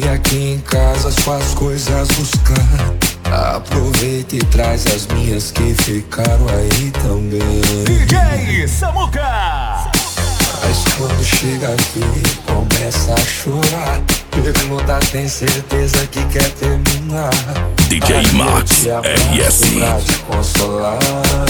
E aqui em casa as coisas buscar. Aproveita e traz as minhas que ficaram aí também. DJ Samuca. Mas quando chega aqui começa a chorar. Pergunta, tem certeza que quer terminar? DJ Max RS pra te consolar.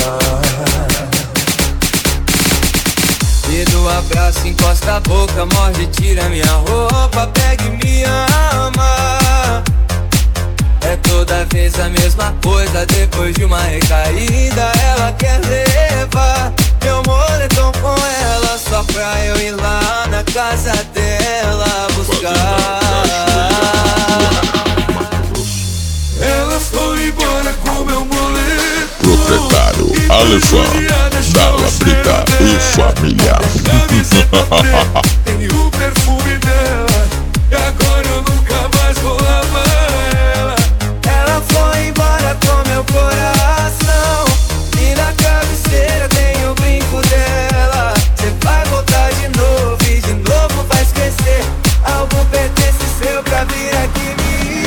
E do abraço encosta a boca, morde, tira minha roupa, pega e me ama. É toda vez a mesma coisa, depois de uma recaída ela quer levar meu moletom com ela, só pra eu ir lá na casa dela buscar. Ela foi embora com meu moletom. Proprietário Alefã da Labrida e família. Tem o perfume dela e agora eu nunca mais vou lavar ela. Ela foi embora com meu coração e na cabeceira tem o brinco dela. Cê vai voltar de novo e de novo vai esquecer. Algo pertence seu pra vir aqui me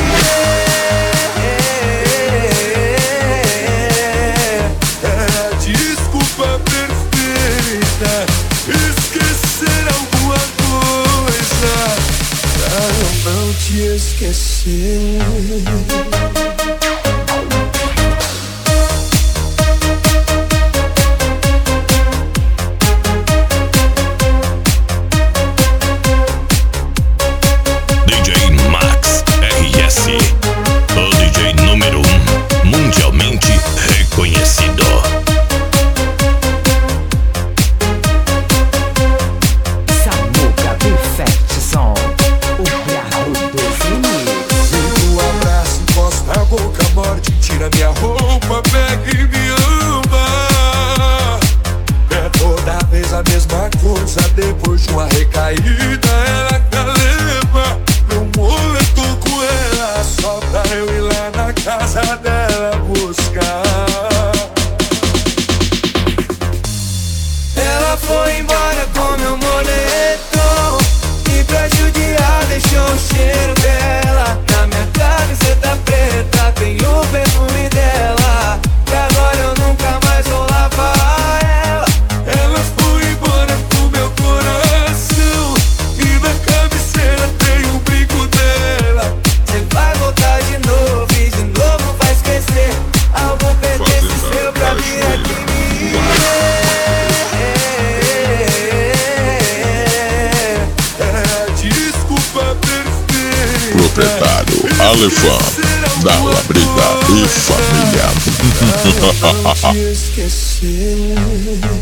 Desculpa perfeita, esquecer alguma coisa pra eu não te esquecer. DJ Max RS, o DJ número 1 mundialmente reconhecido. Samuca Perfect Som, o brabo do remix. Vem no abraço, encosta a boca, morde, tira minha roupa, pega e me ama. É toda vez a mesma coisa, depois de uma recaída ela quer levar meu moletom com ela, só pra eu ir lá na casa dela buscar. Ela foi embora com meu moletom e pra judiar deixou o cheiro dela. Na minha camiseta preta tem o perfume dela, e agora eu nunca mais vou lavar ela. Ela foi embora com meu coração e na cabeceira tem o brinco dela. Cê vai voltar de novo e de novo vai esquecer. Algo pertence seu pra vir aqui me Desculpa perfeita, Proprietário Alefã da Labrida e família. pra não te esquecer.